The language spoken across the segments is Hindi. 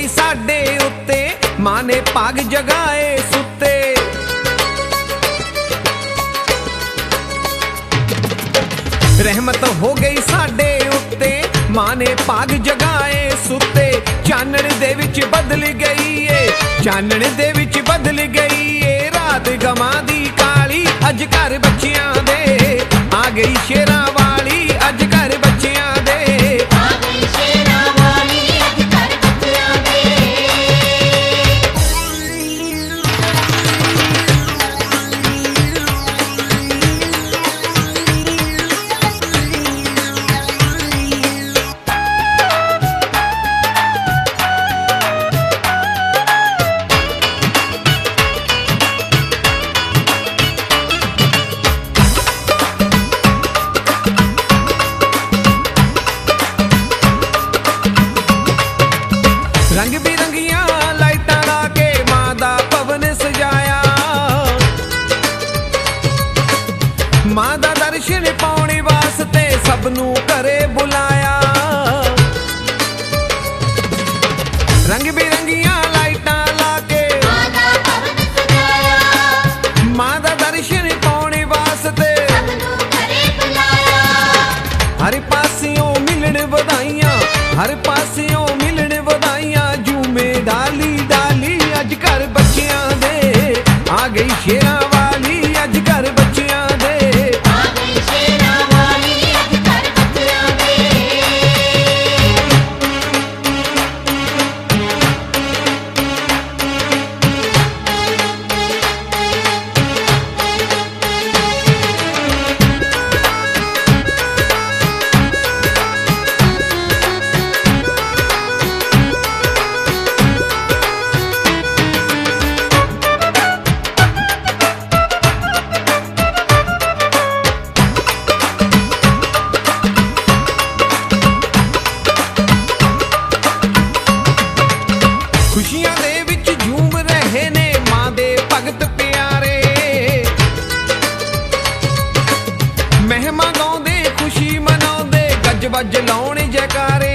गई साडे उत्ते, मां ने भाग जगाए सुते। रहमत हो गई साडे उत्ते, मां ने भाग जगाए सुते। चानण दे विच बदल गई है, चानण दे विच बदल गई है रात गमां दी काली। अज घर बच्चियां दे आ गई शेरां वाली, अज घर बच्चियां दे आ गई शेरां वाली, अज घर बच्चियां दे। रंग बिरंगियां लाइटां ला के मां दा भवन सजाया। मां दा दर्शन पाने वास्ते सबनू घरे बुलाया। रंग बिरंगियां लाइटां ला के मां दा भवन सजाया। मां दा दर्शन पाने वास्ते सबनू घरे बुलाया। हर पासियों मिलन वधाइयां, हर पासियों मिलन वधाइयां। झूमे डाली डाली अज घर बच्चियां दे आ गई शेरां वाली, अज घर बच्चियां दे आ गई शेरां वाली, अज घर बच्चियां दे। खुशियां दे विच झूम रहे ने मां दे भगत प्यारे। महिमा गाउंदे खुशी मनाउंदे, गज वज लाउणे जयकारे।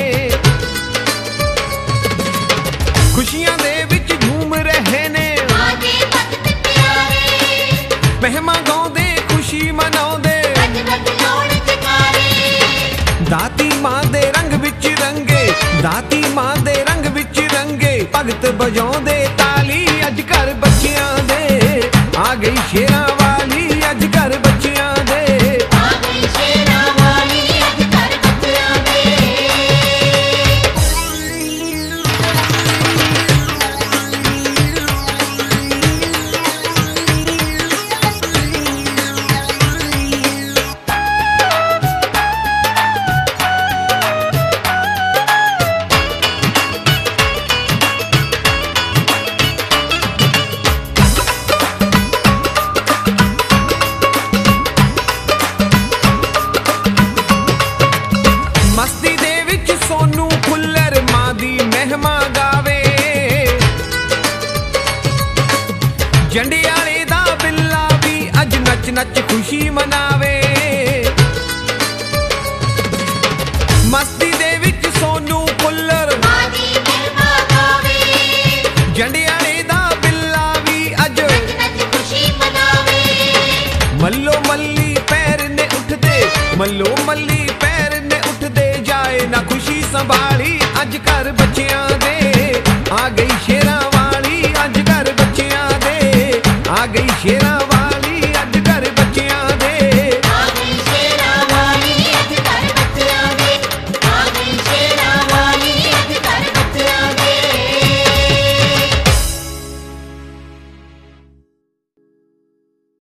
खुशियां दे विच झूम रहे ने मां दे भगत प्यारे। महिमा गाउंदे खुशी मनाउंदे, गज वज लाउणे जयकारे। दाती मां दे रंग विच रंगे, दाती मां दे रंग विच रंगे। भगत बजाउंदे ताली, अज घर बच्चियां दे आ गई शेरां वाली, अज घर बच्चियां दे आ गई शेरां वाली, अज घर बच्चियां दे। मस्ती दे विच सोनू फुल्लर मां दी महिमा गावे। जंडियाले दा बिल्ला भी अज नच नच खुशी मनावे। मस्ती दे विच सोनू फुल्लर मां दी महिमा गावे। जंडियाले दा बिल्ला भी अज नच नच खुशी मनावे। मल्लो मल्ली पैर ने उठदे, मल्लो मल्ली पैर ने उठदे। जाए ना खुशी संभाली, अज घर बच्चियां दे